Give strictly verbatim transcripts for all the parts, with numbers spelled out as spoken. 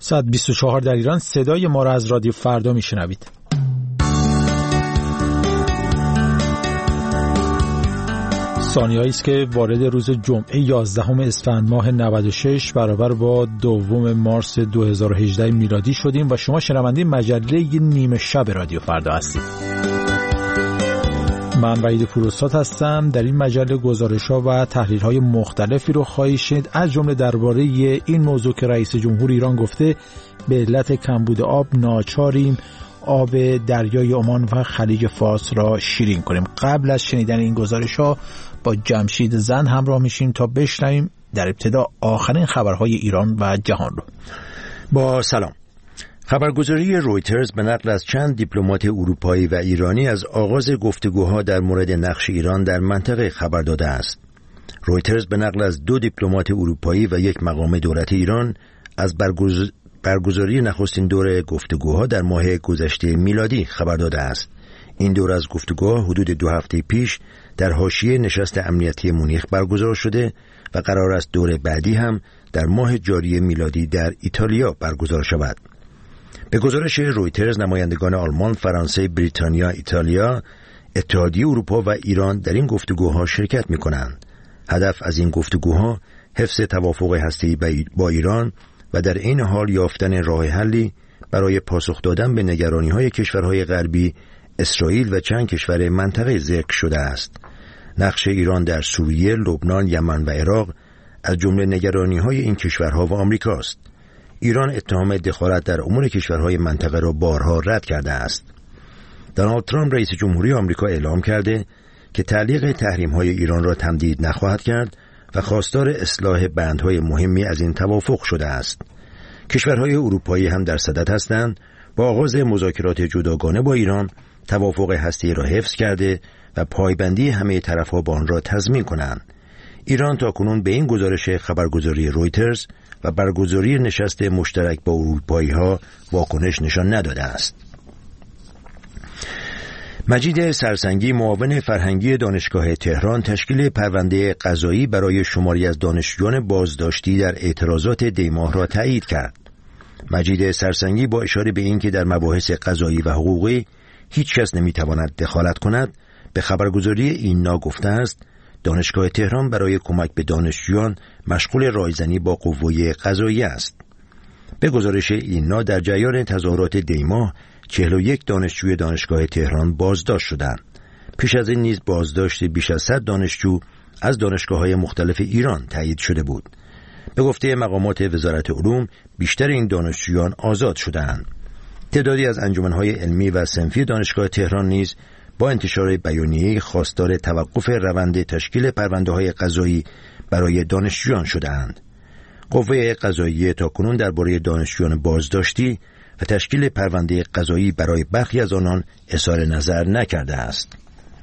ساعت بیست و چهار در ایران. صدای ما را از رادیو فردا میشنوید. ثانیه‌ای است که وارد روز جمعه یازدهم اسفند ماه نود و شش برابر با دوم مارس دو هزار و هجده میلادی شدیم و شما شنونده مجله نیمه شب رادیو فردا هستید. من وحید پوراستاد هستم. در این مجله گزارش‌ها و تحلیل‌های مختلفی رو خواهید شنید، از جمله درباره این موضوع که رئیس جمهور ایران گفته به علت کمبود آب ناچاریم آب دریای عمان و خلیج فارس را شیرین کنیم. قبل از شنیدن این گزارش‌ها با جمشید زند همراه میشیم تا بشنویم در ابتدا آخرین خبرهای ایران و جهان رو. با سلام. خبرگزاری رویترز به نقل از چند دیپلمات اروپایی و ایرانی از آغاز گفتگوها در مورد نقش ایران در منطقه خبر داده است. رویترز به نقل از دو دیپلمات اروپایی و یک مقام دولت ایران از برگز... برگزاری نخستین دور گفتگوها در ماه گذشته میلادی خبر داده است. این دور از گفتگوها حدود دو هفته پیش در حاشیه نشست امنیتی مونیخ برگزار شده و قرار است دور بعدی هم در ماه جاری میلادی در ایتالیا برگزار شود. به گزارش رویترز نمایندگان آلمان، فرانسه، بریتانیا، ایتالیا، اتحادیه اروپا و ایران در این گفتگوها شرکت می‌کنند. هدف از این گفتگوها حفظ توافق هسته‌ای با ایران و در این حال یافتن راه حلی برای پاسخ دادن به نگرانی‌های کشورهای غربی، اسرائیل و چند کشور منطقه ذکر شده است. نقش ایران در سوریه، لبنان، یمن و عراق از جمله نگرانی‌های این کشورها و آمریکاست. ایران اتهام دخالت در امور کشورهای منطقه را بارها رد کرده است. دونالد ترامپ رئیس جمهوری آمریکا اعلام کرده که تعلیق تحریم‌های ایران را تمدید نخواهد کرد و خواستار اصلاح بندهای مهمی از این توافق شده است. کشورهای اروپایی هم در صدد هستند با آغاز مذاکرات جداگانه با ایران توافق هسته‌ای را حفظ کرده و پایبندی همه طرف‌ها با آن را تضمین کنند. ایران تاکنون به این گزارش خبرگزاری رویترز و برگزاری نشست مشترک با اروپایی‌ها واکنش نشان نداده است. مجید سرسنگی، معاون فرهنگی دانشگاه تهران، تشکیل پرونده قضایی برای شماری از دانشجویان بازداشتی در اعتراضات دیماه را تایید کرد. مجید سرسنگی با اشاره به اینکه در مباحث قضایی و حقوقی هیچ کس نمیتواند دخالت کند، به خبرگزاری اینا گفته است دانشگاه تهران برای کمک به دانشجویان مشغول رایزنی با قوه قضاییه است. به گزارش اینا در جریان تظاهرات دیماه چهل و یک دانشجوی دانشگاه تهران بازداشت شدند. پیش از این نیز بازداشت بیش از صد دانشجو از دانشگاه‌های مختلف ایران تایید شده بود. به گفته مقامات وزارت علوم بیشتر این دانشجویان آزاد شدند. تعدادی از انجمن‌های علمی و صنفی دانشگاه تهران نیز با انتشار بیانیه خواستار توقف روند تشکیل پرونده‌های قضایی برای دانشجویان شده‌اند. قوه قضاییه تاکنون درباره دانشجویان بازداشتی و تشکیل پرونده قضایی برای برخی از آنان اظهار نظر نکرده است.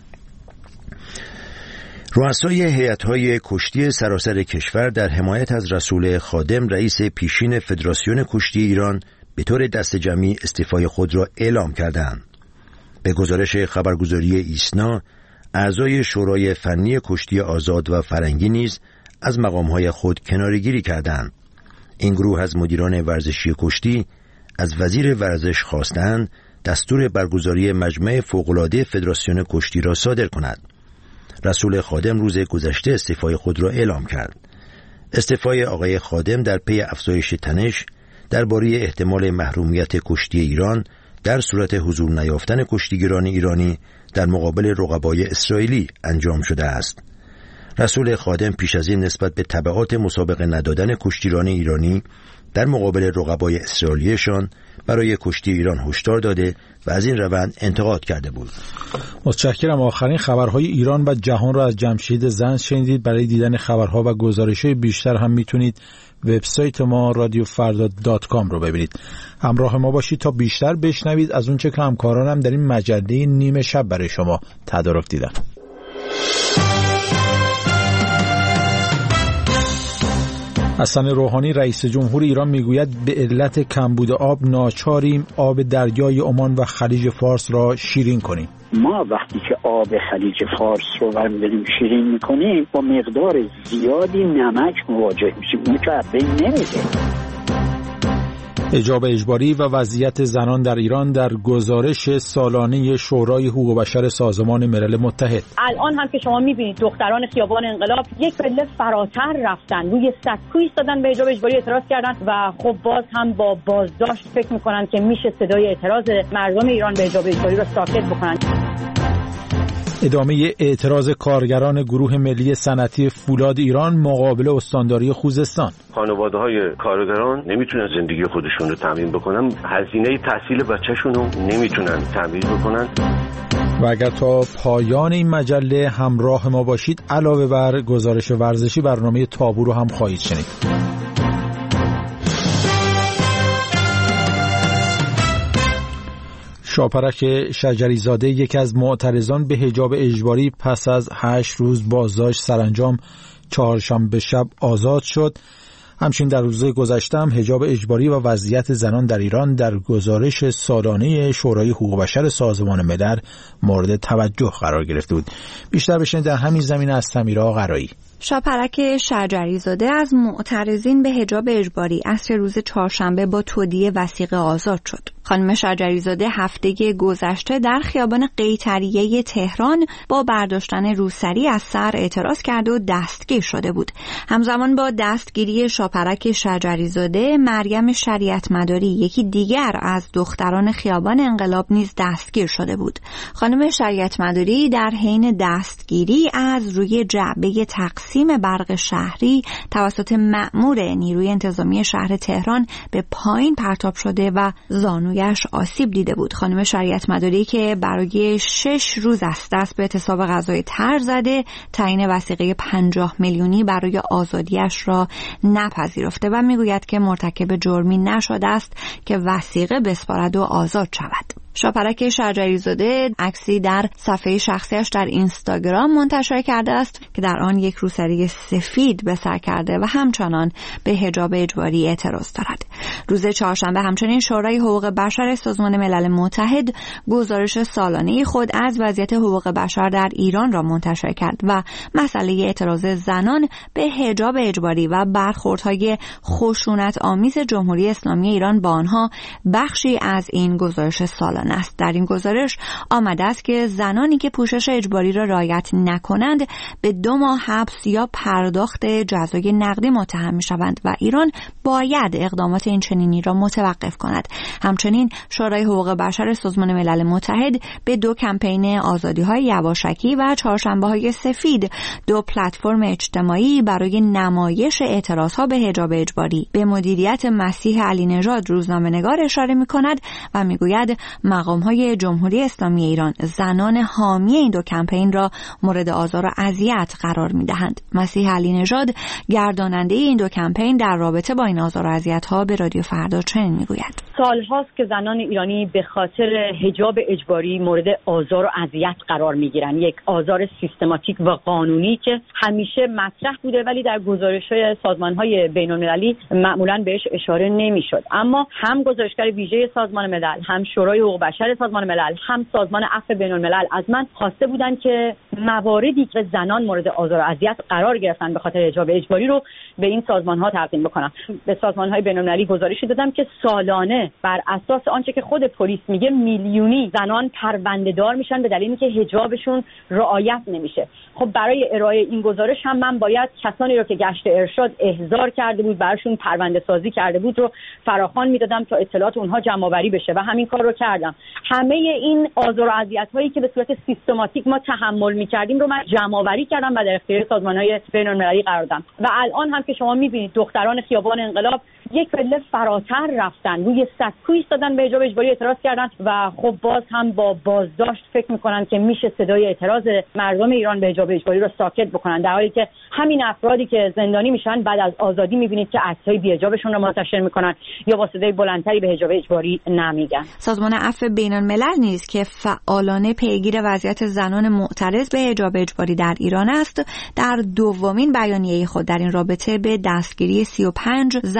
رؤسای هیئت‌های کشتی سراسر کشور در حمایت از رسول خادم رئیس پیشین فدراسیون کشتی ایران به طور دست جمعی استعفای خود را اعلام کردند. به گزارش خبرگزاری ایسنا، اعضای شورای فنی کشتی آزاد و فرنگی نیز از مقام‌های خود کناره‌گیری کردند. این گروه از مدیران ورزشی کشتی از وزیر ورزش خواستند دستور برگزاری مجمع فوق‌العاده فدراسیون کشتی را صادر کند. رسول خادم روز گذشته استعفای خود را اعلام کرد. استعفای آقای خادم در پی افزایش تنش درباره احتمال محرومیت کشتی ایران در صورت حضور نیافتن کشتیگیران ایرانی در مقابل رقبای اسرائیلی انجام شده است. رسول خادم پیش از این نسبت به تبعات مسابقه ندادن کشتیران ایرانی در مقابل رقبای اسرائیلیشان برای کشتی ایران هشدار داده و از این روند انتقاد کرده بود. متشکرم. آخرین خبرهای ایران و جهان را از جمشید زند شنیدید. برای دیدن خبرها و گزارش‌های بیشتر هم میتونید وبسایت ما رادیو فردا دات کام رو ببینید. همراه ما باشید تا بیشتر بشنوید از اونچه که همکارانم در این مجله نیمه شب برای شما تدارک دیدن. حسن روحانی رئیس جمهور ایران میگوید به علت کمبود آب ناچاریم آب دریای عمان و خلیج فارس را شیرین کنیم. ما وقتی که آب خلیج فارس رو برمی‌داریم شیرین میکنیم با مقدار زیادی نمک مواجه میشیم. اون که بین نمیده. حجاب اجباری و وضعیت زنان در ایران در گزارش سالانه شورای حقوق بشر سازمان ملل متحد. الان هم که شما می‌بینید دختران خیابان انقلاب یک پله فراتر رفتن، روی سکو ایستادن، به حجاب اجباری اعتراض کردن و خب باز هم با بازداشت فکر می‌کنن که میشه صدای اعتراض مردم ایران به حجاب اجباری رو ساکت بکنن. ادامه اعتراض کارگران گروه ملی صنعتی فولاد ایران مقابل استانداری خوزستان. خانواده‌های کارگران نمیتونن زندگی خودشون رو تامین بکنن، هزینه تحصیل بچه‌شون رو نمیتونن تامین بکنن. و اگر تا پایان این مجله همراه ما باشید، علاوه بر گزارش ورزشی برنامه تابو رو هم خواهید شنید. شاپرک شجریزاده یکی از معترضان به حجاب اجباری پس از هشت روز بازداشت سرانجام چهارشنبه شب آزاد شد. همچنین در روزهای گذشته هم حجاب اجباری و وضعیت زنان در ایران در گزارش سالانه شورای حقوق بشر سازمان ملل مورد توجه قرار گرفته بود. بیشتر بشنید در همین زمینه از سمیرا قرایی. شاپرک شجریزاده از معترضین به حجاب اجباری عصر روز چهارشنبه با تودیع وثیقه آزاد شد. خانم شجریزاده هفته گذشته در خیابان قیطریه تهران با برداشتن روسری از سر اعتراض کرده و دستگیر شده بود. همزمان با دستگیری شاپرک شجریزاده، مریم شریعت مداری یکی دیگر از دختران خیابان انقلاب نیز دستگیر شده بود. خانم شریعت مداری در حین دستگیری از روی جعبه تقسیم برق شهری توسط مأمور نیروی انتظامی شهر تهران به پایین پرتاب شده و زانو یش آسیب دیده بود. خانم شریعت مداری که برای شش روز است دست به اعتصاب غذای تر زده، تعیین وثیقه پنجاه میلیونی برای آزادیش را نپذیرفته و میگوید که مرتکب جرمی نشده است که وثیقه بسپارد و آزاد شود. شاپرک شجریزاده عکسی در صفحه شخصیش در اینستاگرام منتشر کرده است که در آن یک روسری سفید به سر کرده و همچنان به حجاب اجباری اعتراض دارد. روز چهارشنبه همچنین شورای حقوق بشر سازمان ملل متحد گزارش سالانه خود از وضعیت حقوق بشر در ایران را منتشر کرد و مسئله اعتراض زنان به حجاب اجباری و برخوردهای خشونت آمیز جمهوری اسلامی ایران با آنها بخشی از این گزارش سالانه است. در این گزارش آمده است که زنانی که پوشش اجباری را رعایت نکنند به دو ماه حبس یا پرداخت جزای نقدی متهم می‌شوند و ایران باید اقدامات این چنینی را متوقف کند. همچنین شورای حقوق بشر سازمان ملل متحد به دو کمپین آزادی‌های یواشکی و چهارشنبه‌های سفید، دو پلتفرم اجتماعی برای نمایش اعتراضها به حجاب اجباری به مدیریت مسیح علی نژاد روزنامه‌نگار اشاره می‌کند و می‌گوید مقام‌های جمهوری اسلامی ایران زنان حامی این دو کمپین را مورد آزار و اذیت قرار می‌دهند. مسیح علی نژاد گرداننده این دو کمپین در رابطه با این آزار و اذیت‌ها به رادیو فردا چنین می‌گوید: سال‌هاست که زنان ایرانی به خاطر حجاب اجباری مورد آزار و اذیت قرار می‌گیرند. یک آزار سیستماتیک و قانونی که همیشه مطرح بوده ولی در گزارش‌های سازمان‌های بین‌المللی معمولاً بهش اشاره نمی‌شد. اما هم گزارشگر ویژه سازمان ملل، هم شورای حقوق بشر سازمان ملل، هم سازمان عفو بین‌الملل از من خواسته بودند که مواردی که زنان مورد آزار و اذیت قرار گرفتن به خاطر حجاب اجباری رو به این سازمان‌ها تقدیم بکنم. به سازمان‌های بین‌المللی گزارشی دادم که سالانه بر اساس آنچه که خود پلیس میگه میلیونی زنان پرونده‌دار میشن به دلیل اینکه حجابشون رعایت نمیشه. خب برای ارائه این گزارش هم من باید کسانی رو که گشت ارشاد احضار کرده بود، براشون پرونده سازی کرده بود رو فراخوان میدادم تا اطلاعات اونها جمع آوری بشه و همین کار رو کردم. همه این آزار و اذیت‌هایی که به صورت سیستماتیک ما تحمل می‌کردیم رو من جمع آوری کردم و در اختیار سازمان‌های بین‌المللی قرار دادم. و الان هم که شما می‌بینید دختران خیابان انقلاب یک پله فراتر رفتن، روی سکو ایستادن، به حجاب اجباری اعتراض کردن و خب باز هم با بازداشت فکر می‌کنن که میشه صدای اعتراض مردم ایران به حجاب اجباری رو ساکت بکنن، در حالی که همین افرادی که زندانی میشن بعد از آزادی می‌بینید که عکس‌های بی‌حجابشون رو منتشر می‌کنن یا با صدای بلندتری به حجاب اجباری نمیگن. سازمان عفو بین‌الملل نیز که فعالانه پیگیر وضعیت زنان معترض به حجاب اجباری در ایران است، در دومین بیانیه خود در این رابطه به دستگیری سی و پنج زن و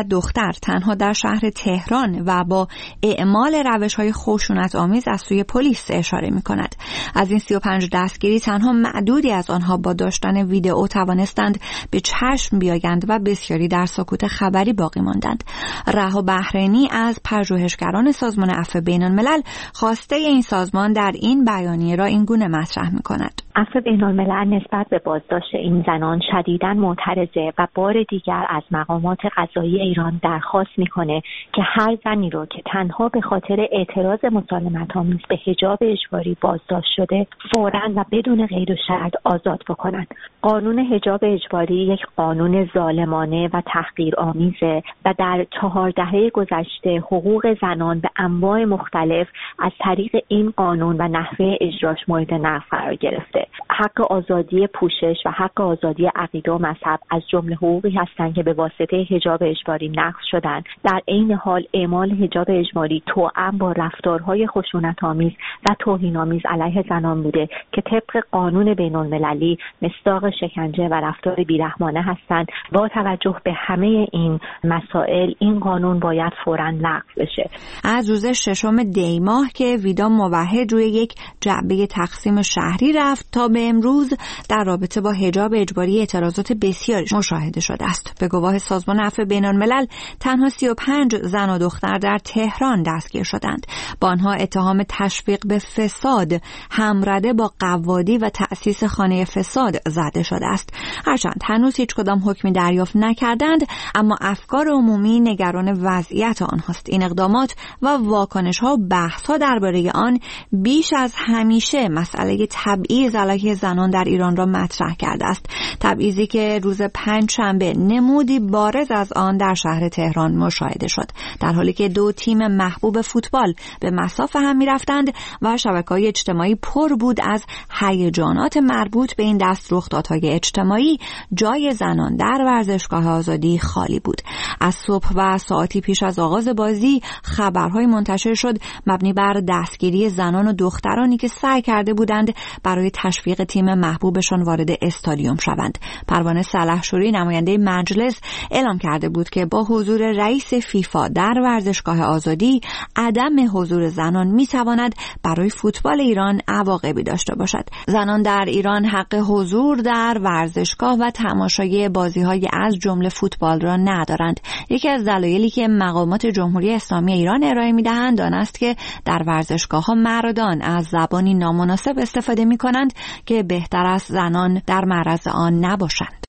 دختر تنها در شهر تهران و با اعمال روش‌های خشونت آمیز از سوی پلیس اشاره می‌کند. از این سی و پنج دستگیری تنها معدودی از آنها با داشتن ویدئو توانستند به چشم بیایند و بسیاری در سکوت خبری باقی ماندند. رها بحرینی از پژوهشگران سازمان عفو بین‌الملل خواسته این سازمان در این بیانیه را این گونه مطرح می‌کند: عفو بین‌الملل نسبت به بازداشت این زنان شدیداً معترضه و بار دیگر از مقامات قضایی ایران درخواست می‌کنه که هر زنی رو که تنها به خاطر اعتراض مسالمت‌آمیز به حجاب اجباری بازداشت شده فوراً و بدون قید و شرط آزاد بکنند. قانون حجاب اجباری یک قانون ظالمانه و تحقیرآمیزه و در چهار دهه گذشته حقوق زنان به انواع مختلف از طریق این قانون و نحوه اجراش مورد نقض قرار گرفته. حق آزادی پوشش و حق آزادی عقیده و مذهب از جمله حقوقی هستند که به واسطه حجاب اجباری نقض شدند. در عین حال اعمال حجاب اجباری توأم با رفتارهای خشونت‌آمیز و توهین‌آمیز علیه زنان بوده که طبق قانون بین‌المللی مصداق شکنجه و رفتار بیرحمانه هستند. با توجه به همه این مسائل این قانون باید فوراً لغو بشه. از روز ششم دی ماه که ویدا موحد روی یک جعبه تقسیم شهری رفت تا به امروز در رابطه با حجاب اجباری اعتراضات بسیاری مشاهده شده است. به گواه سازمان عفو بین‌الملل تنها سی و پنج زن و دختر در تهران دستگیر شدند. با آنها اتهام تشویق به فساد همرده با قوادی و تأسیس خانه فساد زده شده است. هرچند هنوز هیچ کدام حکمی دریافت نکردند، اما افکار عمومی نگران وضعیت آنهاست. این اقدامات و واکنش‌ها و بحث‌ها درباره آن بیش از همیشه مسئله تبعیض علیه زنان در ایران را مطرح کرده است. تبعیضی که روز پنجشنبه نمودی بارز از آن در شهر تهران مشاهده شد، در حالی که دو تیم محبوب فوتبال به مصاف هم می‌رفتند و شبکه‌های اجتماعی پر بود از هیجانات مربوط به این دست رخدادهای اجتماعی. جای زنان در ورزشگاه آزادی خالی بود. از صبح و ساعتی پیش از آغاز بازی خبرهای منتشر شد مبنی بر دستگیری زنان و دخترانی که سعی کرده بودند برای تشویق تیم محبوبشان وارد استادیوم شوند. پروانه سلحشوری نماینده مجلس اعلام کرده بود که با حضور رئیس فیفا در ورزشگاه آزادی عدم حضور زنان میتواند برای فوتبال ایران عواقبی داشته باشد. زنان در ایران حق حضور در ورزشگاه و تماشای بازی‌های از جمله فوتبال را ندارند. یکی از دلایلی که مقامات جمهوری اسلامی ایران ارائه می‌دهند آن است که در ورزشگاه‌ها مردان از زبانی نامناسب استفاده می‌کنند که بهتر است زنان در معرض آن نباشند.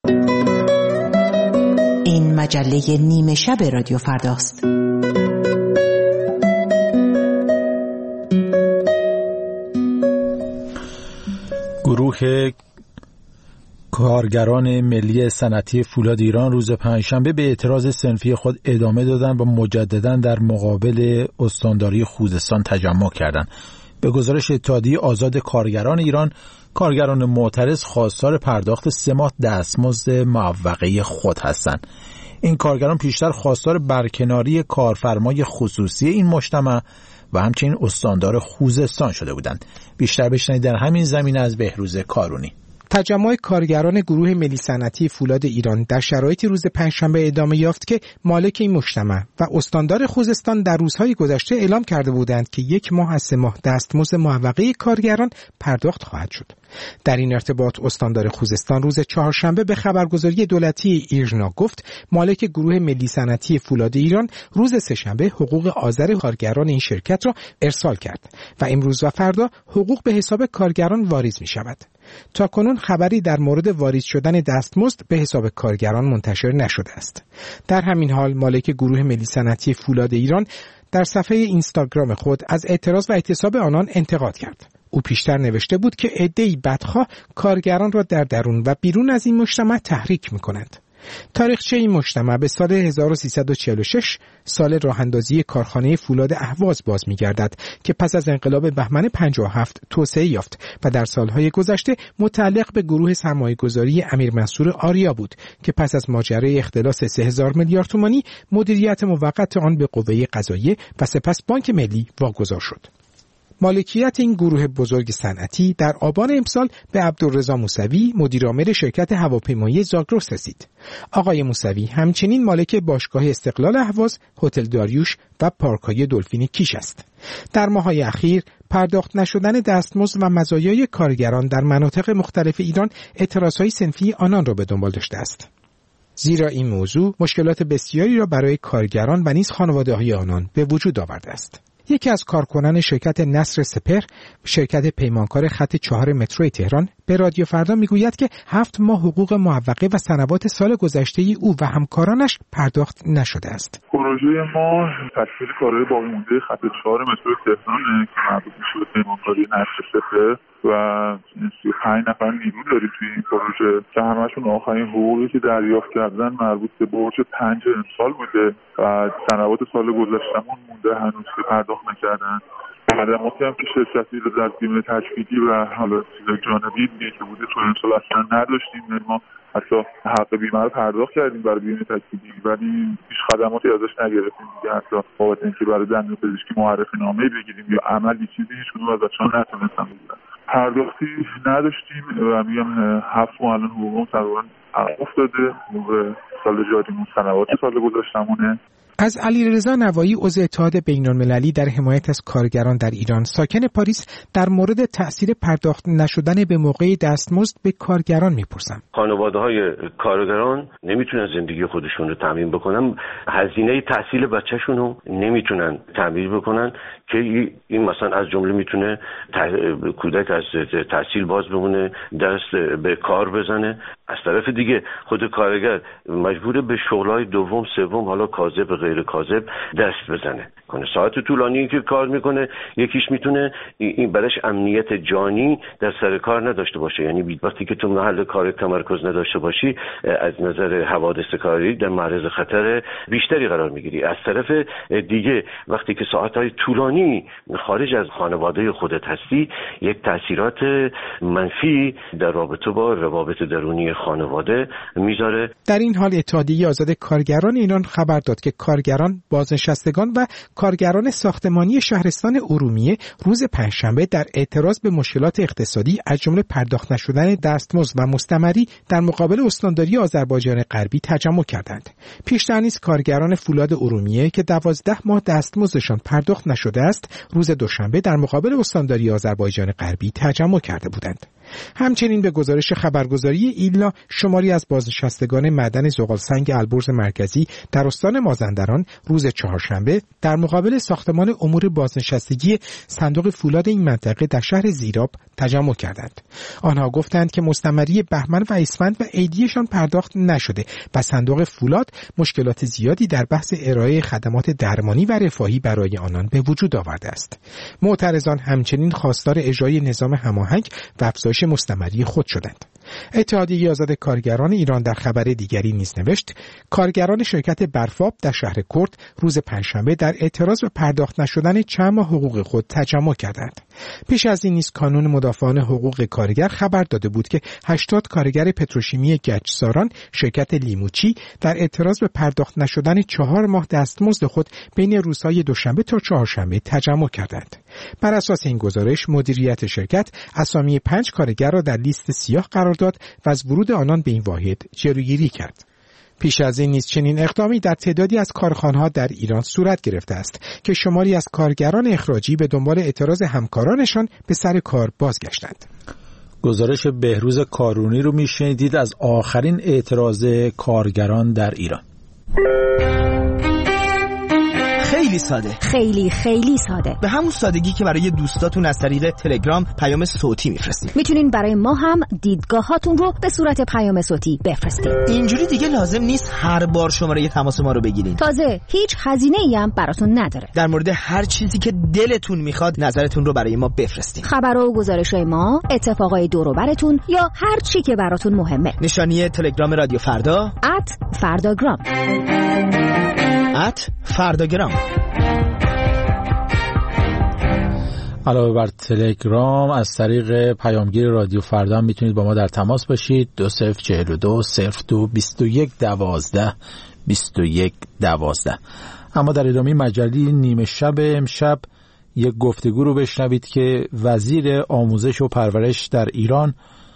این مجله نیمه شب رادیو فرداست. گروه کارگران ملی صنعتی فولاد ایران روز پنجشنبه به اعتراض صنفی خود ادامه دادند و مجددا در مقابل استانداری خوزستان تجمع کردند. به گزارش اتحادیه آزاد کارگران ایران، کارگران معترض خواستار پرداخت سه ماه دستمزد معوقه خود هستند. این کارگران پیشتر خواستار برکناری کارفرمای خصوصی این مجتمع و همچنین استاندار خوزستان شده بودند. بیشتر بشنوید در همین زمینه از بهروز کارونی. تجمع کارگران گروه ملی صنعتی فولاد ایران در شرایطی روز پنجشنبه ادامه یافت که مالک این مجتمع و استاندار خوزستان در روزهای گذشته اعلام کرده بودند که یک ماه از سه ماه دستمزد معوقه کارگران پرداخت خواهد شد. در این ارتباط استاندار خوزستان روز چهارشنبه به خبرگزاری دولتی ایرنا گفت مالک گروه ملی صنعتی فولاد ایران روز سه‌شنبه حقوق آذر کارگران این شرکت را ارسال کرد و امروز و فردا حقوق به حساب کارگران واریز می شود. تاکنون خبری در مورد واریز شدن دستمزد به حساب کارگران منتشر نشده است. در همین حال مالک گروه ملی صنعتی فولاد ایران در صفحه اینستاگرام خود از اعتراض و اعتصاب آنان انتقاد کرد. او پیشتر نوشته بود که عده‌ای بدخواه کارگران را در درون و بیرون از این مجتمع تحریک می‌کنند. تاریخچه این مجتمع به سال هزار و سیصد و چهل و شش سال راه‌اندازی کارخانه فولاد اهواز باز می‌گردد که پس از انقلاب بهمن پنجاه و هفت توسعه یافت و در سالهای گذشته متعلق به گروه سرمایه‌گذاری امیر منصور آریا بود که پس از ماجرای اختلاس سه هزار میلیارد تومانی مدیریت موقت آن به قوه قضاییه و سپس بانک ملی واگذار شد. مالکیت این گروه بزرگ صنعتی در آبان امسال به عبدالرضا موسوی، مدیرعامل شرکت هواپیمایی زاگرس رسید. آقای موسوی همچنین مالک باشگاه استقلال اهواز، هتل داریوش و پارک‌های دلفین کیش است. در ماه‌های اخیر پرداخت نشدن دستمزد و مزایای کارگران در مناطق مختلف ایران اعتراضهای صنفی آنان را به دنبال داشته است. زیرا این موضوع مشکلات بسیاری را برای کارگران و نیز خانواده‌های آنان به وجود آورده است. یکی از کارکنان شرکت نصر سپر، شرکت پیمانکار خط چهار مترو تهران، به رادیو فردا میگوید که هفت ماه حقوق معوقه و سنوات سال گذشته او و همکارانش پرداخت نشده است. پروژه ما تکمیل کارهای باقی مونده خط چهار مترو تهران که مربوط میشه به پیمانکاری نصر سپر و سی و پنج نفر نیرو داریم توی این پروژه که همشون آخرین حقوقی که دریافت کردن مربوط به برج پنج امسال بوده و سنوات سال گذشتهمون مونده هنوز که پرداخت نکردن. خدماتی هم که شرکتی رو در بیمه تجدیدی و حالا چیز جانبی که بوده تو امسال اصلا نداشتیم. ما حتی حق بیمه رو پرداخت کردیم برای بیمه تجدیدی ولی هیچ خدماتی ازش نگرفتیم دیگه. حتی بابت اینکه برای دندون پزشکی معرفی نامه بگیریم یا عملی چیزی هیچ کدوم ازشون نتونستم بگیرن. پرداختی نداشتیم و میگم هفت ماه الان حقوقم تقریبا عقب افتاده. موقع سال جاریمون سنوات سال گذشتمونه. از علیرضا نوایی، عضو اتحاد بین‌المللی در حمایت از کارگران در ایران، ساکن پاریس، در مورد تأثیر پرداخت نشدن به موقع دستمزد به کارگران میپرسم. خانواده‌های کارگران نمیتونن زندگی خودشون رو تامین بکنن، هزینه تحصیل بچه‌شون رو نمیتونن تامین بکنن که این مثلا از جمله میتونه کودک از تحصیل باز بمونه، دست به کار بزنه. از طرف دیگه خود کارگر مجبور به شغلای دوم سوم، حالا کاذب غیر کاذب، دست بزنه کنه. ساعت طولانی که کار میکنه، یکیش میتونه این برش امنیت جانی در سر کار نداشته باشه. یعنی وقتی که تو محل کار تمرکز نداشته باشی، از نظر حوادث کاری در معرض خطر بیشتری قرار میگیری. از طرف دیگه وقتی که ساعتهای طولانی خارج از خانواده خودت هستی، یک تاثیرات منفی در رابطه با روابط درونی خانواده میذاره. در این حال اتحادیه آزاد کارگران ایران خبر داد که کارگران، بازنشستگان و کارگران ساختمانی شهرستان ارومیه روز پنجشنبه در اعتراض به مشکلات اقتصادی از جمله پرداخت نشدن دستمزد و مستمری در مقابل استانداری آذربایجان غربی تجمع کردند. پیشتر نیز کارگران فولاد ارومیه که دوازده ماه دستمزدشان پرداخت نشده است، روز دوشنبه در مقابل استانداری آذربایجان غربی تجمع کرده بودند. همچنین به گزارش خبرگزاری ایلنا، شماری از بازنشستگان معدن زغالسنگ البرز مرکزی در استان مازندران روز چهارشنبه در مقابل ساختمان امور بازنشستگی صندوق فولاد این منطقه در شهر زیراب تجمع کردند. آنها گفتند که مستمری بهمن و اسفند و عیدیشان پرداخت نشده و صندوق فولاد مشکلات زیادی در بحث ارائه خدمات درمانی و رفاهی برای آنان به وجود آورده است. معترضان همچنین خواستار اجرای نظام هماهنگ و افزایش مستمری خود شدند. اتحادیه آزاد کارگران ایران در خبر دیگری نیز نوشت کارگران شرکت برفاب در شهر کرد روز پنجشنبه در اعتراض به پرداخت نشدن چند ماه حقوق خود تجمع کردند. پیش از این نیز کانون مدافعان حقوق کارگر خبر داده بود که هشتاد کارگر پتروشیمی گچساران شرکت لیموچی در اعتراض به پرداخت نشدن چهار ماه دستمزد خود بین روزهای دوشنبه تا چهارشنبه تجمع کردند. بر اساس این گزارش مدیریت شرکت اسامی پنج کارگر را در لیست سیاه قرار داد و از ورود آنان به این واحد جلوگیری کرد. پیش از این نیز چنین اقدامی در تعدادی از کارخانه‌ها در ایران صورت گرفته است که شماری از کارگران اخراجی به دنبال اعتراض همکارانشان به سر کار بازگشتند. گزارش بهروز کارونی رو میشنیدید از آخرین اعتراض کارگران در ایران. خیلی ساده، خیلی خیلی ساده، به همون سادگی که برای دوستاتون از طریق تلگرام پیام صوتی میفرستید. میتونین برای ما هم دیدگاهاتون رو به صورت پیام صوتی بفرستید. اینجوری دیگه لازم نیست هر بار شماره تماس ما رو بگیرین. تازه هیچ هزینه‌ای هم براتون نداره. در مورد هر چیزی که دلتون میخواد نظرتون رو برای ما بفرستید. خبر و گزارش‌های ما، اتفاقای دور و براتون یا هر چی که براتون مهمه. نشانی تلگرام رادیو فردا ات فرداگرام ات فرداگرام. علاوه بر تلگرام از طریق پیامگیر رادیو فردا هم میتونید با ما در تماس باشید. دو صفر چهل و دو صفر دو بیست و یک دوازده بیست و یک دوازده. اما در ادامه مجله نیمه شب امشب یک گفتگو رو بشنوید که وزیر آموزش و پرورش در ایران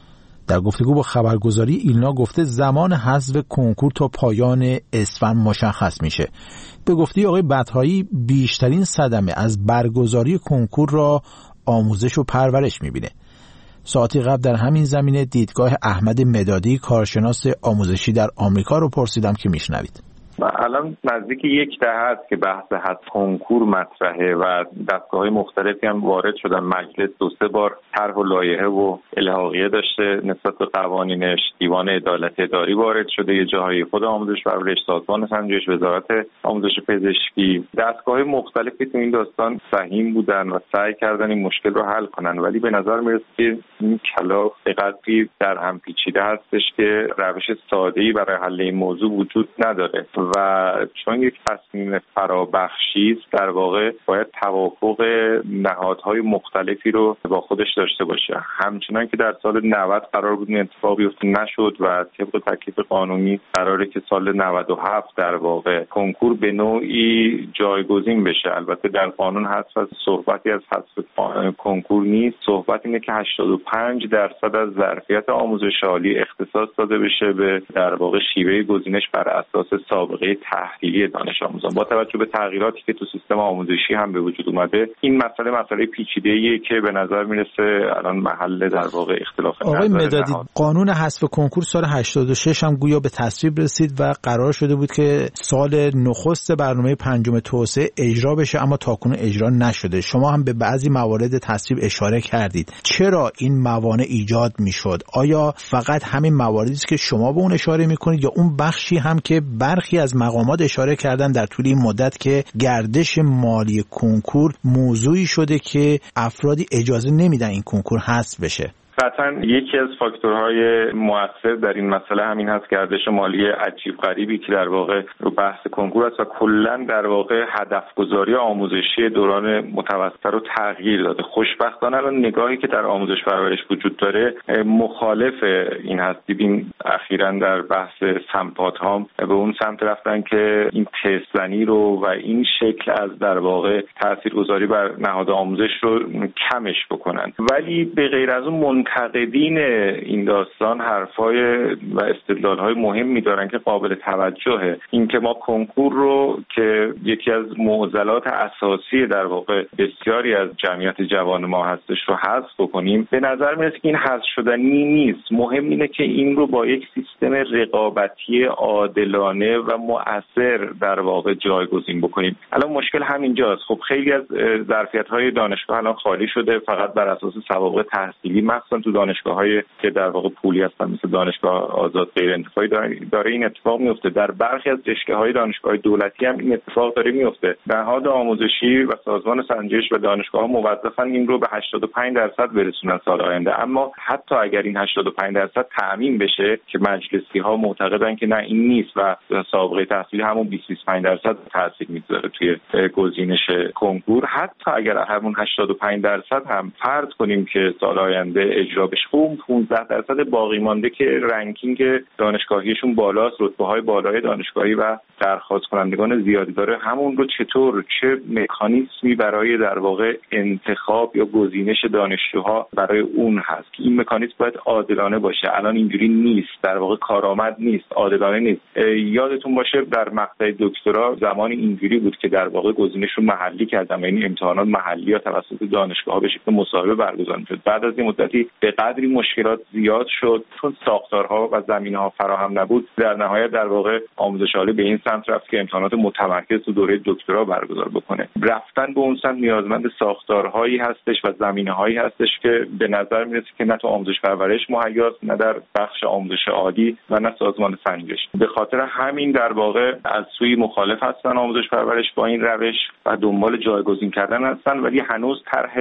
در گفتگو با خبرگزاری ایلنا گفته زمان حذف کنکور تا پایان اسفند مشخص میشه. به گفته آقای بطحایی بیشترین صدمه از برگزاری کنکور را آموزش و پرورش میبینه. ساعتی قبل در همین زمینه دیدگاه احمد مدادی کارشناس آموزشی در آمریکا رو پرسیدم که میشنوید. الان نزدیک یک دهه است که بحث حذف کنکور مطرحه و دستگاه‌های مختلفی هم وارد شدن. مجلس دو سه بار طرح و لایحه و الحاقیه داشته نسبت به قوانینش، دیوان عدالت اداری وارد شده، یه جاهای خود آموزش پرورش، سازمان سنجش، وزارت آموزش پزشکی، دستگاه‌های مختلفی تو این داستان سهیم بودن و سعی کردن این مشکل رو حل کنن، ولی به نظر میرسه که این کلاغ به قدری در هم پیچیده هستش که روش ساده‌ای برای حل این موضوع وجود نداره و چون یک تصمیم فرابخشی است در واقع باید توافق نهادهای مختلفی رو با خودش داشته باشه. همچنان که در سال نود قرار بود این اتفاق بیفته نشد و طبق تکلیف قانونی قراره که سال نود و هفت در واقع کنکور به نوعی جایگزین بشه. البته در قانون هست و صحبتی از حذف کنکور نیست، صحبت اینه که هشتاد و پنج درصد از ظرفیت آموزش عالی اختصاص داده بشه به در واقع شیوه گزینش بر اساس سابقه تحصیلی دانش آموزان. با توجه به تغییراتی که تو سیستم آموزشی هم به وجود اومده این مسئله مسئله پیچیده‌ایه که به نظر میرسه الان محل در واقع اختلاف نظر. آقای مدادی قانون حذف کنکور سال هشتاد و شش هم گویا به تصویب رسید و قرار شده بود که سال نخست برنامه پنجم توسعه اجرا بشه، اما تاکنون اجرا نشده. شما هم به بعضی موارد تصویب اشاره کردید. چرا این موانع ایجاد میشد؟ آیا فقط همین مواردی است که شما به اون اشاره میکنید یا اون بخشی هم که برخی از مقامات اشاره کردن در طول این مدت که گردش مالی کنکور موضوعی شده که افرادی اجازه نمیدن این کنکور حذف بشه؟ قطعا یکی از فاکتورهای مؤثر در این مسئله همین هست گردش مالی عجیب غریبی که در واقع رو بحث کنکور است و کلا در واقع هدف گذاری آموزشی دوران متوسط رو تغییر داده. خوشبختانه الان نگاهی که در آموزش پرورش وجود داره مخالف این هست. دیدیم اخیراً در بحث سمپات ها به اون سمت رفتن که این تست زنی رو و این شکل از در واقع تاثیرگذاری بر نهاد آموزش رو کمش بکنن، ولی به غیر از اون منتقدین این داستان حرفای و استدلال‌های مهمی دارن که قابل توجهه. اینکه ما کنکور رو که یکی از معضلات اساسی در واقع بسیاری از جمعیت جوان ما هستش رو حذف بکنیم، به نظر میاد که این حذف شدنی نیست. مهم اینه که این رو با یک سیستم رقابتی عادلانه و مؤثر در واقع جایگزین بکنیم. الان مشکل همینجاست. خب خیلی از ظرفیت‌های دانشگاه الان خالی شده، فقط بر اساس سوابق تحصیلی مخصوصا تو دانشگاه‌های که در واقع پولی هستن مثل دانشگاه آزاد غیر انتفاعی داره این اتفاق میفته. در برخی از رشته‌های دانشگاه‌های دولتی هم این اتفاق داره میفته. نهاد آموزشی و سازمان سنجش و دانشگاه‌ها موظفن این رو به هشتاد و پنج درصد برسونن سال آینده، اما حتی اگر این هشتاد و پنج درصد تضمین بشه که مجلسی‌ها معتقدن که نه این نیست و سابقه تحصیلی همون بیست تا بیست و پنج درصد تاثیر میذاره توی گزینش کنکور، حتی اگر همون هشتاد و پنج درصد هم فرض کنیم که سال آینده اجرا بشه، اون پانزده درصد باقی مانده که رنکینگ دانشگاهیشون بالاست، رتبه‌های بالای دانشگاهی و درخواست کنندگان زیادی داره، همون رو چطور چه مکانیزمی برای در واقع انتخاب یا گزینش دانشجوها برای اون هست که این مکانیزم باید عادلانه باشه. الان اینجوری نیست، در واقع کارآمد نیست، عادلانه نیست. یادتون باشه در مقطع دکترا زمانی اینجوری بود که در واقع گزینش رو محلی کردن، یعنی امتحانات محلی یا توسط دانشگاه‌ها به شکل مصاحبه برگزار می‌شد. بعد از این مدتی به قدری مشکلات زیاد شد چون ساختارها و زمینه‌ها فراهم نبود، در نهایت در واقع آموزش عالی به این سمت رفت که امتحانات متمرکز تو دوره دکترا برگزار بکنه. رفتن به اون سمت نیازمند ساختارهایی هستش و زمینه‌هایی هستش که به نظر میرسه که نه تو آموزش پرورش مهیاست، نه در بخش آموزش عالی و نه سازمان سنجش. به خاطر همین در واقع از سوی مخالف هستن آموزش پرورش با این روش و دنبال جایگزین کردن هستن، ولی هنوز طرح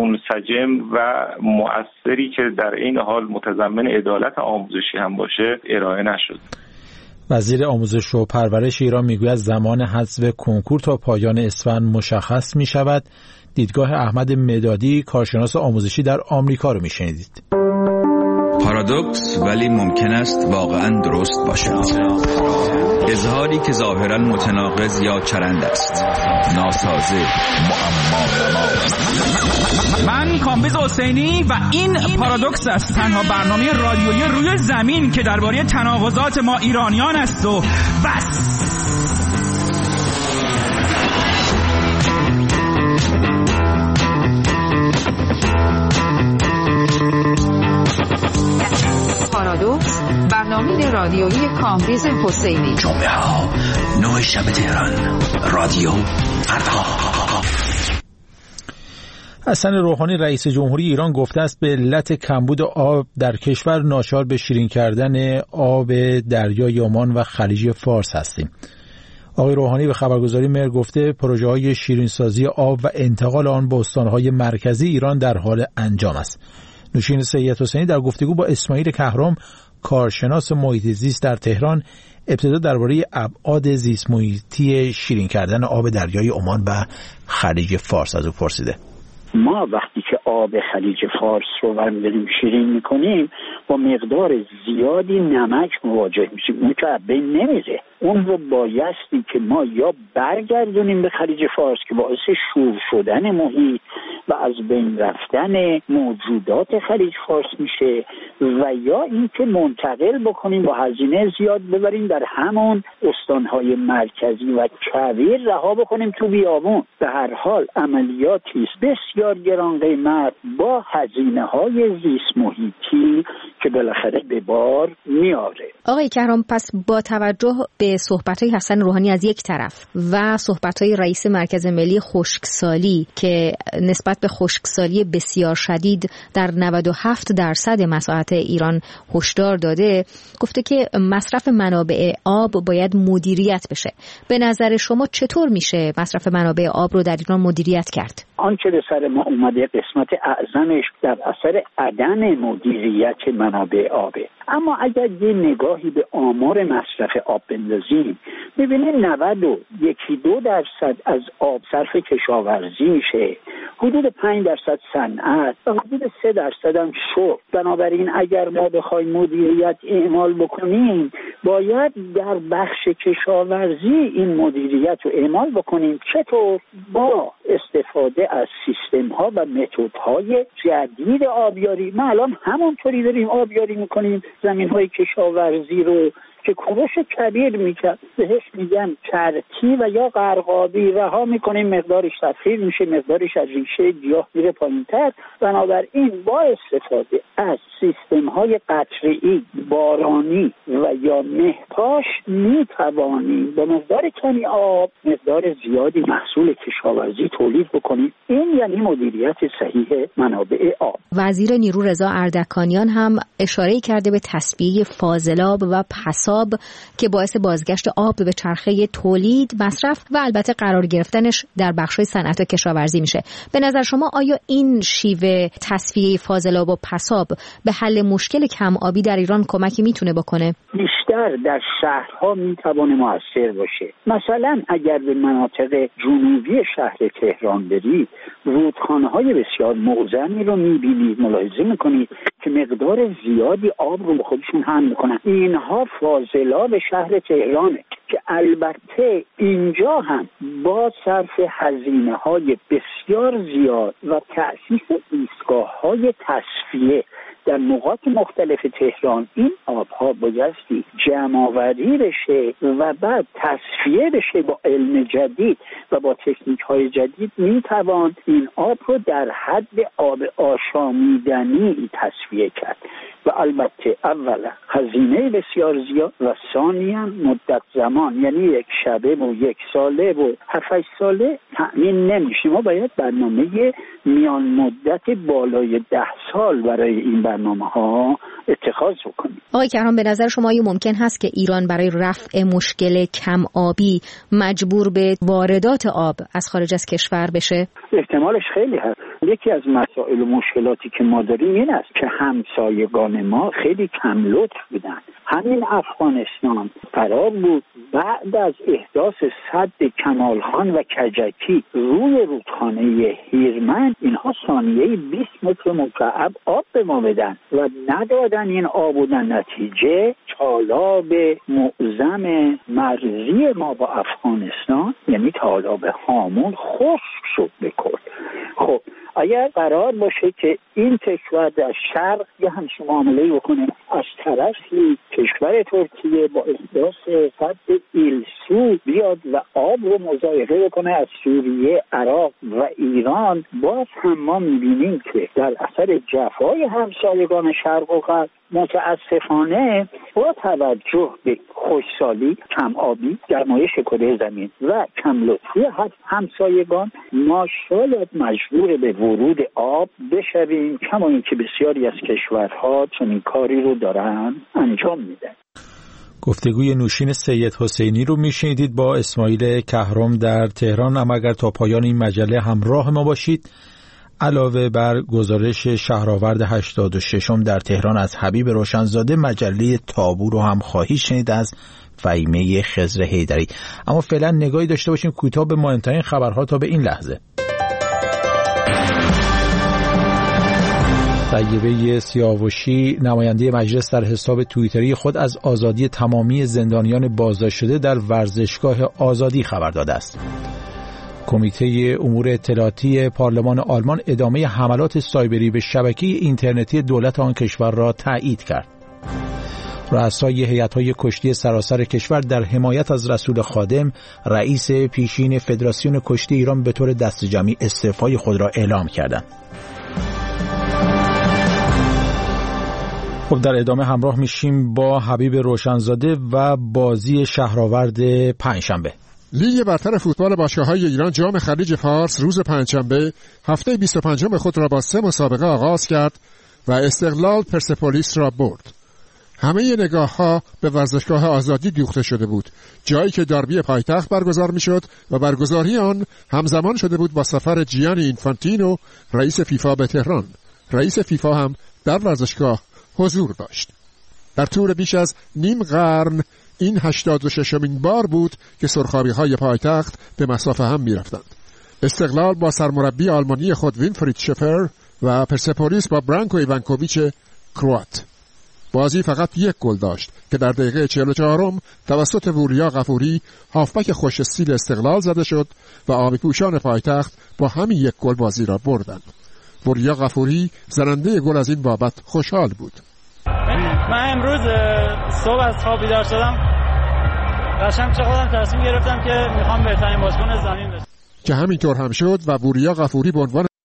منسجم و مؤثری که در این حال متضمن عدالت آموزشی هم باشه ارائه نشد. وزیر آموزش و پرورش ایران میگوید زمان حذف کنکور تا پایان اسفند مشخص می شود. دیدگاه احمد مدادی کارشناس آموزشی در آمریکا رو میشنیدید. پارادوکس ولی ممکن است واقعا درست باشد. اظهاری که ظاهرا متناقض یا چرند است، ناسازه، معما. من کامبیز حسینی و این پارادوکس است، تنها برنامه رادیویی روی زمین که درباره تناقضات ما ایرانیان است و بس. پارادوکس، برنامه رادیویی کامبیز حسینی. جمعه ها نه شب تهران، رادیو فردا. حسن روحانی رئیس جمهوری ایران گفته است به علت کمبود آب در کشور ناچار به شیرین کردن آب دریای عمان و خلیج فارس هستیم. آقای روحانی به خبرگزاری مهر گفته پروژه‌های شیرینسازی آب و انتقال آن به استان‌های مرکزی ایران در حال انجام است. نوشین سید حسینی در گفتگو با اسماعیل کهرام کارشناس محیط زیست در تهران ابتدا درباره ابعاد زیست محیطی شیرین کردن آب دریای عمان و خلیج فارس از او پرسیده. ما وقتی که آب خلیج فارس رو داریم شیرین میکنیم با مقدار زیادی نمک مواجه میشیم. اون که بین نمیره، اون رو بایستی که ما یا برگردونیم به خلیج فارس که باعث شور شدن محیط و از بین رفتن موجودات خلیج فارس میشه، و یا اینکه منتقل بکنیم با هزینه زیاد ببریم در همون استانهای مرکزی و کویر رها بکنیم تو بیابون. به هر حال عملیاتی بسیار گران قیمت با هزینه های زیست محیطی که بالاخره به بار میاره. آقای کهرام، پس با توجه به صحبت‌های حسن روحانی از یک طرف و صحبت‌های رئیس مرکز ملی خشکسالی که نسبت به خشکسالی بسیار شدید در نود و هفت درصد مساحت ایران هشدار داده، گفته که مصرف منابع آب باید مدیریت بشه. به نظر شما چطور میشه مصرف منابع آب رو در ایران مدیریت کرد؟ آنچه به سر ما اومده قسمت اعظمش در اثر عدم مدیریت منابع آبه. اما اگر یه نگاهی به آمار مصرف آب بندازیم ببینیم نود و یکی دو درصد از آب صرف کشاورزی میشه، حدود پنج درصد صنعت و حدود سه درصد هم شرب. بنابراین اگر ما بخوایم مدیریت اعمال بکنیم باید در بخش کشاورزی این مدیریت رو اعمال بکنیم. چطور؟ با استفاده از سیستم ها و متد های جدید آبیاری. ما الان همونطوری داریم آبیاری میکنیم زمین های کشاورزی رو که کوروش کبیر میکرد بهش میگن چرتی و یا غرقابی، رها میکنیم مقدارش تفریل میشه، مقدارش از ریشه گیاه میره پایینتر. بنابراین با استفاده از سیستم های قطره‌ای، بارانی و یا مهپاش میتوانیم با مقدار کمی آب مقدار زیادی محصول کشاورزی تولید بکنیم. این یعنی مدیریت صحیح منابع آب. وزیر نیرو رضا اردکانیان هم اشاره کرده به تصفیه فاضلاب و پساب که باعث بازگشت آب به چرخه تولید، مصرف و البته قرار گرفتنش در بخش‌های صنعت و کشاورزی میشه. به نظر شما آیا این شیوه تصفیه فاضلاب و پساب به حل مشکل کم آبی در ایران کمکی میتونه بکنه؟ بیشتر در شهرها میتونه موثر باشه. مثلا اگر به مناطق جنوبی شهر تهران برید، رودخانه‌های بسیار موزنی رو میبینید، ملاحظه میکنید که مقدار زیادی آب رو به خودشون حمل میکنن. اینها فاضلاب شهر تهرانه که البته اینجا هم با صرف هزینه‌های بسیار زیاد و تأسیس ایستگاه‌های تصفیه در نقاط مختلف تهران این آبها بایستی جمع‌آوری بشه و بعد تصفیه بشه با علم جدید و با تکنیک‌های جدید میتوان این آب رو در حد آب آشامیدنی تصفیه کرد. و البته اولا هزینه بسیار زیاد و ثانیاً مدت زمان، یعنی یک شبه و یک ساله و هفت ساله تأمین نمیشه. ما باید برنامه میان مدت بالای ده سال برای این برنامه ها اتخاذ بکنیم. آقای کهرام، به نظر شما آیا ممکن هست که ایران برای رفع مشکل کم آبی مجبور به واردات آب از خارج از کشور بشه؟ احتمالش خیلی هست. یکی از مسائل و مشکلاتی که ما داریم این است که همسایگان ما خیلی کم لطف بودن. همین افغانستان قرار بود بعد از احداث سد کمال خان و کجکی روی رودخانه هیرمند اینها ثانیه‌ای بیست متر مکعب آب به ما بدن و ندادن این آب و در نتیجه تالاب معظم مرزی ما با افغانستان یعنی تالاب هامون خشک شد به کل. خب اگر قرار باشه که این کشور در شرق یه همچین معامله بکنه، از طرفی کشور ترکیه با احداث سد ایلسو بیاد و آب رو مضایقه بکنه از سوریه، عراق و ایران، باز هم ما می‌بینیم که در اثر جفای همسایگان شرق و غرب متاسفانه با توجه به خشکسالی، کم آبی، گرمایش کره زمین و کم لطفی همسایگان ما شاید مجبور به ورود آب بشویم، کما اینکه بسیاری از کشورها چنین کاری رو دارن انجام میدن. گفتگوی نوشین سید حسینی رو میشنیدید با اسماعیل کهرم در تهران. اما اگر تا پایان این مجله همراه ما باشید، علاوه بر گزارش شهرآورد هشتاد و ششم در تهران از حبیب روشنزاده، مجله تابو رو هم خواهید شنید از فهیمه خضر حیدری. اما فعلا نگاهی داشته باشیم کوتاه به مهمترین خبرها تا به این لحظه. طیبه سیاوشی نماینده مجلس در حساب توییتری خود از آزادی تمامی زندانیان بازداشت شده در ورزشگاه آزادی خبر داده است. کمیته امور اطلاعاتی پارلمان آلمان ادامه حملات سایبری به شبکه اینترنتی دولت آن کشور را تایید کرد. رؤسای هیئت‌های کشتی سراسر کشور در حمایت از رسول خادم، رئیس پیشین فدراسیون کشتی ایران، به طور دست جمعی استعفای خود را اعلام کردند. خب در ادامه همراه میشیم با حبیب روشنزاده و بازی شهرآورد پنجشنبه. لیگ برتر فوتبال باشگاه‌های ایران جام خلیج فارس روز پنجشنبه هفته بیست و پنجم خود را با سه مسابقه آغاز کرد و استقلال پرسپولیس را برد. همه نگاه‌ها به ورزشگاه آزادی دوخته شده بود، جایی که داربی پایتخت برگزار می‌شد و برگزاری آن همزمان شده بود با سفر جیانی اینفانتینو رئیس فیفا به تهران. رئیس فیفا هم در ورزشگاه حضور داشت. در طول بیش از نیم قرن این هشتاد و ششمین بار بود که سرخابی‌های پایتخت به مسافه هم می‌رفتند. استقلال با سرمربی آلمانی خود وینفرید شفر و پرسپولیس با برانکو ایوانکوویچ کروات. بازی فقط یک گل داشت که در دقیقه چهل و چهارم توسط وریا غفوری هافبک خوش استیل استقلال زده شد و آبی پوشان پایتخت با همین یک گل بازی را بردند. وریا غفوری زننده گل از این بابت خوشحال بود. من امروز صبح از خواب بیدار شدم، قشنگ چه خودم تصمیم گرفتم که میخوام بهترین بازیکن زمین بشم که همینطور هم شد و وریا غفوری به عنوان